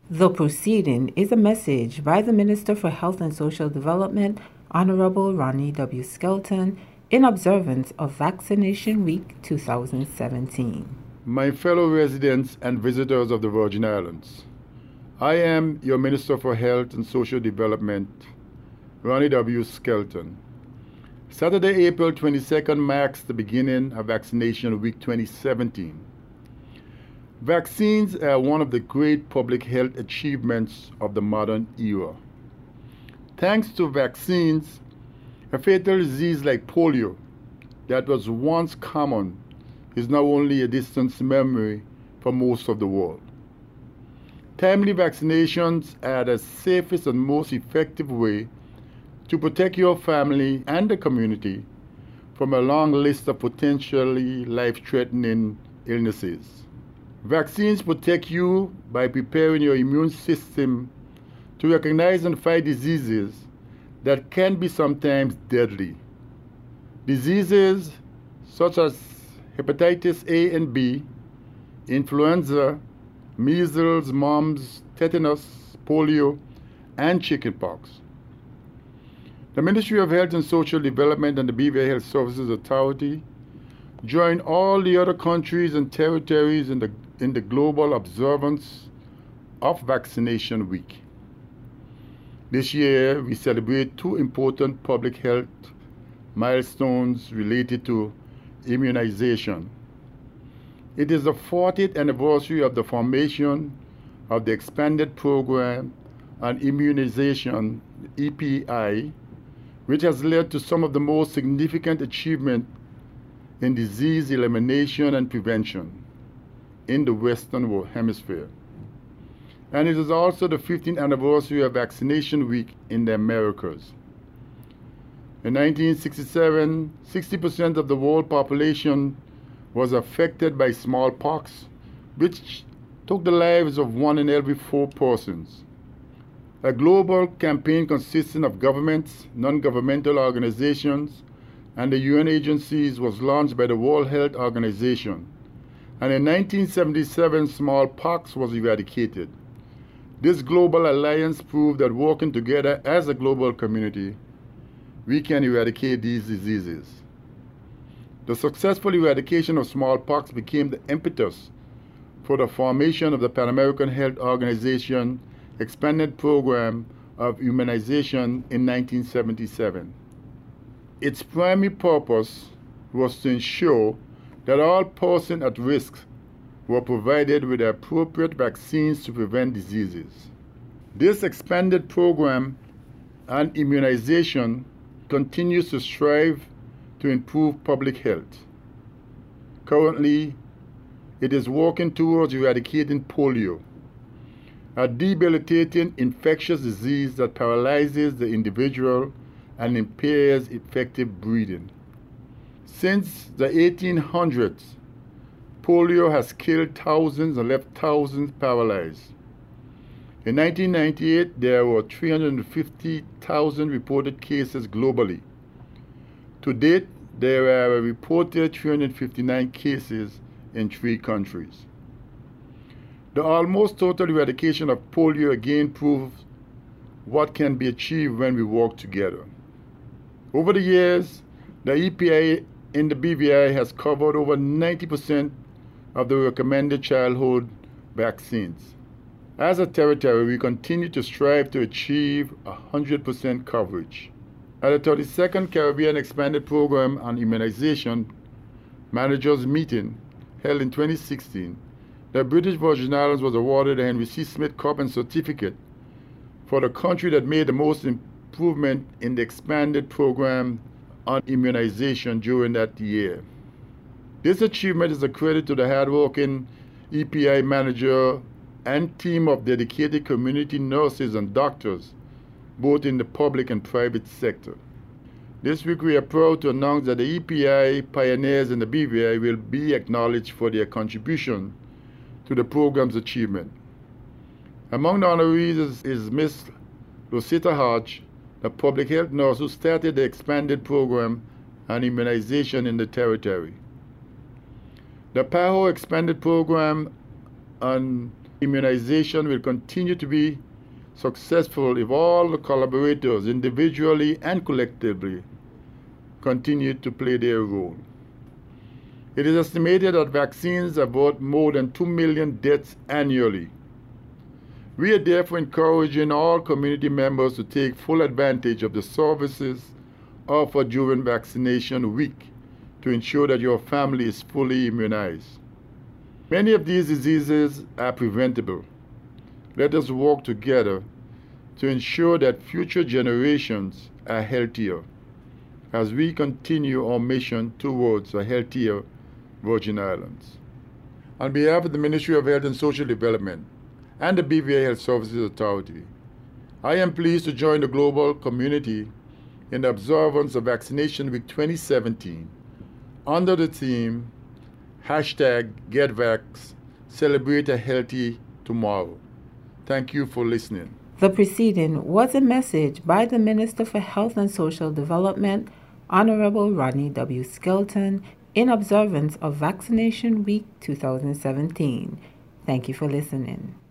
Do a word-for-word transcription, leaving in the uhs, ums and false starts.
The proceeding is a message by the Minister for Health and Social Development, Honorable Ronnie W. Skelton, in observance of Vaccination Week twenty seventeen. My fellow residents and visitors of the Virgin Islands, I am your Minister for Health and Social Development, Ronnie W. Skelton. Saturday, April twenty-second marks the beginning of Vaccination Week twenty seventeen. Vaccines are one of the great public health achievements of the modern era. Thanks to vaccines, a fatal disease like polio that was once common is now only a distant memory for most of the world. Timely vaccinations are the safest and most effective way to protect your family and the community from a long list of potentially life-threatening illnesses. Vaccines protect you by preparing your immune system to recognize and fight diseases that can be sometimes deadly. Diseases such as hepatitis A and B, influenza, measles, mumps, tetanus, polio, and chickenpox. The Ministry of Health and Social Development and the B V I Health Services Authority join all the other countries and territories in the, in the global observance of Vaccination Week. This year, we celebrate two important public health milestones related to immunization. It is the fortieth anniversary of the formation of the Expanded Program on Immunization, E P I, which has led to some of the most significant achievements in disease elimination and prevention in the Western Hemisphere. And it is also the fifteenth anniversary of Vaccination Week in the Americas. In nineteen sixty-seven, sixty percent of the world population was affected by smallpox, which took the lives of one in every four persons. A global campaign consisting of governments, non-governmental organizations, and the U N agencies was launched by the World Health Organization. And in nineteen seventy-seven, smallpox was eradicated. This global alliance proved that working together as a global community, we can eradicate these diseases. The successful eradication of smallpox became the impetus for the formation of the Pan American Health Organization Expanded Program of Immunization in nineteen seventy-seven. Its primary purpose was to ensure that all persons at risk were provided with the appropriate vaccines to prevent diseases. This expanded program on immunization continues to strive to improve public health. Currently, it is working towards eradicating polio, a debilitating infectious disease that paralyzes the individual and impairs effective breathing. Since the eighteen hundreds, polio has killed thousands and left thousands paralyzed. In nineteen ninety-eight, there were three hundred fifty thousand reported cases globally. To date, there are reported three hundred fifty-nine cases in three countries. The almost total eradication of polio again proves what can be achieved when we work together. Over the years, the E P I in the B V I has covered over ninety percent of the recommended childhood vaccines. As a territory, we continue to strive to achieve one hundred percent coverage. At the thirty-second Caribbean Expanded Program on Immunization Managers Meeting held in twenty sixteen, the British Virgin Islands was awarded the Henry C. Smith Cup and Certificate for the country that made the most improvement in the expanded program on immunization during that year. This achievement is a credit to the hardworking E P I manager and team of dedicated community nurses and doctors, both in the public and private sector. This week we are proud to announce that the E P I pioneers in the B V I will be acknowledged for their contribution to the program's achievement. Among the honorees is, is Miz Rosita Hodge, the public health nurse who started the expanded program on immunization in the territory. The P A H O expanded program on Immunization will continue to be successful if all the collaborators, individually and collectively, continue to play their role. It is estimated that vaccines avert more than two million deaths annually. We are therefore encouraging all community members to take full advantage of the services offered during vaccination week to ensure that your family is fully immunized. Many of these diseases are preventable. Let us work together to ensure that future generations are healthier as we continue our mission towards a healthier Virgin Islands. On behalf of the Ministry of Health and Social Development and the B V I Health Services Authority, I am pleased to join the global community in the observance of Vaccination Week twenty seventeen under the theme hashtag GetVax, Celebrate a Healthy Tomorrow. Thank you for listening. The preceding was a message by the Minister for Health and Social Development, Honorable Ronnie W. Skelton, in observance of Vaccination Week two thousand seventeen. Thank you for listening.